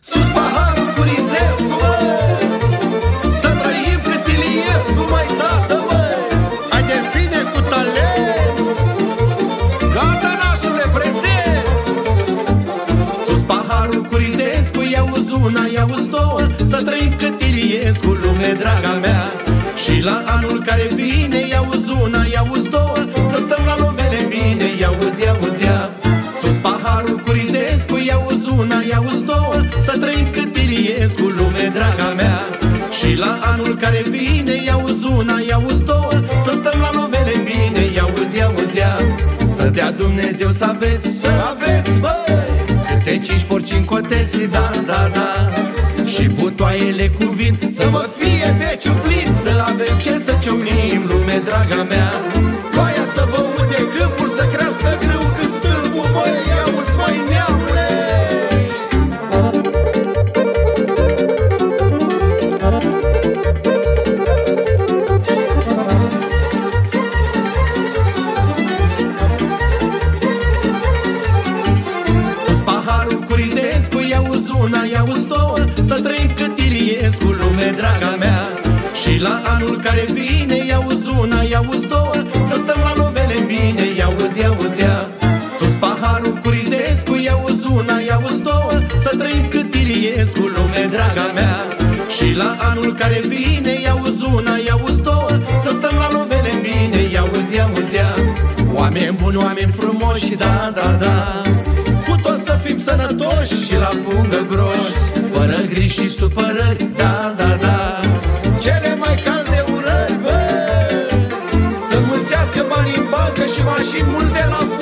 Sus paharul cu Rizescu, bă! Să trăim cât Iliescu, mai tată, bă! Hai de fine cu talent! Gata, nașule, prezent! Sus paharul cu Rizescu, iauzi una, iauzi două, să trăim cât Iliescu, lume draga mea. Și la anul care vine, iauzi una, iauzi două, să stăm la novele bine, iauzi, iauzi, ia. Sus paharul cu Rizescu, iauzi una, iauzi două, să trăim cât Iliescu, lume draga mea. Și la anul care vine, iauzi una, iauzi două, să stăm la novele bine, iauzi, iauzi, ia. Să dea Dumnezeu să aveți, băi, câte 5 porci în coteți, da, da, da. Și butoaiele cu vin să vă fie pe ciuplit, să avem ce să ciumim, lume draga mea. Coaia să vă ude câmpul, să crească grâu cât stâlpul, băi, iauzi, mai neamule. Tus paharul cu Rizescu, iauzi una, iauzi două, să trăim cât Iliescu, lume draga mea. Și la anul care vine, iauzi una, iauzi două, să stăm la novele bine, iauzi, iauzi, ia. Sus paharul cu Rizescu, iauzi una, iauzi două, să trăim cât Iliescu, lume draga mea. Și la anul care vine, iauzi una, iauzi două, să stăm la novele bine, iauzi, iauzi, ia. Oameni buni, oameni frumoși, da, da, da, cu toți să fim sănătoși și la pungă groși, fără griji și supărări, da, da, da. Cele mai calde urări, bă, să mulțească bani în bancă și mașini multe la